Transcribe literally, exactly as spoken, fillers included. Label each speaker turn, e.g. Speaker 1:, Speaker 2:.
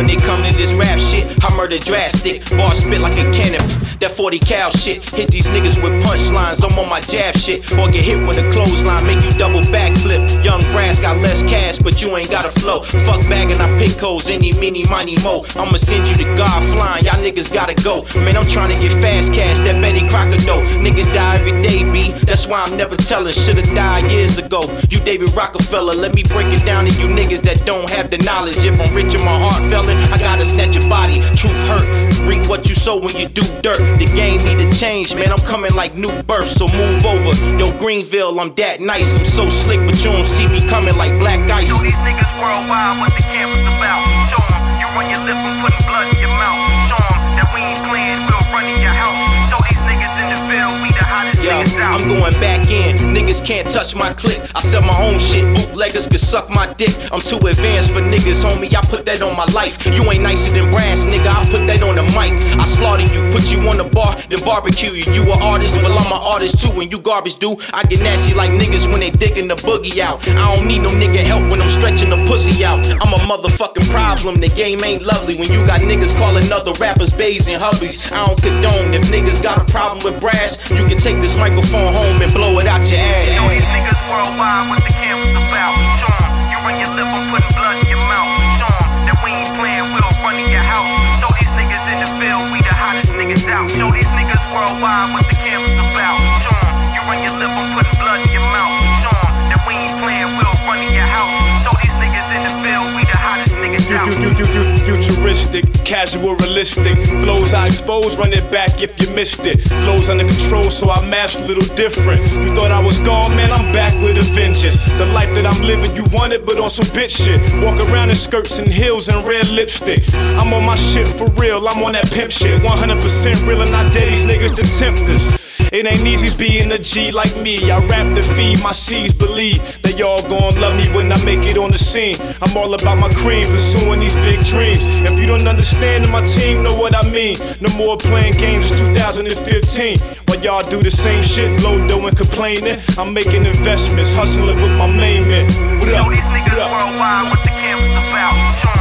Speaker 1: When it come to this rap shit, I murder drastic. Bar spit like a cannon. That forty cal shit. Hit these niggas with punchlines. I'm on my jab shit. Or get hit with a clothesline, make you double backflip. Young brass got less cash, but you ain't got a flow. Fuck bagging, I pick hoes, any, mini, money, mo. I'ma send you to God flying, y'all niggas gotta go. Man, I'm trying to get fast cash, that Betty Crocker dough. Niggas die every day, B. That's why I'm never telling. Should've died years ago. You David Rockefeller, let me break it down to you niggas that don't have the knowledge. If I'm rich and my heart fellin', I gotta snatch your body. Truth hurt. Reap what you sow when you do dirt. The game need to change, man. I'm coming like new birth, so move over. Yo, Greenville, I'm that nice. I'm so slick, but you don't see me coming like black ice.
Speaker 2: Yo, these niggas worldwide, what the campus about? Show 'em, you run your lip and putting blood in your mouth. Show 'em that we ain't playing, we'll run in your house. Show these niggas in the field, we the hottest
Speaker 1: Yo,
Speaker 2: niggas out.
Speaker 1: I'm going back in, niggas can't touch my click. I sell my own shit, bootleggers can suck my dick. I'm too advanced for niggas, homie, I put that on my life. You ain't nicer than brass, nigga, I put that on the mic. I slaughter you, put you on the bar, then barbecue you. You an artist, well I'm an artist too. When you garbage do, I get nasty like niggas when they digging the boogie out. I don't need no nigga help when I'm stretching the pussy out. I'm a motherfucking problem, the game ain't lovely. When you got niggas calling other rappers bays and hubbies, I don't condone. If niggas got a problem with brass, you can take this microphone home and blow it out your ass.
Speaker 2: Yo, these niggas worldwide, what the campus about? Show 'em, you run your lip and putting blood in your mouth. Show 'em that we ain't playing, we'll run in your house. Show these niggas in the field, we the hottest niggas out. Show these niggas worldwide, what the campus about? Show 'em, you run your lip and putting blood in your mouth. Show 'em that we ain't playing, we'll run in your house. Show these niggas in the field, we the hottest niggas out.
Speaker 3: Futuristic, casual, realistic flows I expose, run it back if you missed it. Flows under control, so I master a little different. You thought I was gone, man, I'm back with a vengeance. The life that I'm living, you want it, but on some bitch shit. Walk around in skirts and heels and red lipstick. I'm on my shit for real, I'm on that pimp shit. one hundred percent real and I dare these niggas to tempt us. It ain't easy being a G like me. I rap to feed my C's, believe that y'all gon' love me when I make it on the scene. I'm all about my cream, pursuing these big dreams. If you don't understand, then my team know what I mean. No more playing games, it's two thousand fifteen. While y'all do the same shit, blow dough and complaining, I'm making investments, hustling with my main men. What up?
Speaker 2: Yo, these niggas
Speaker 3: What up?
Speaker 2: worldwide, what the campus about? Show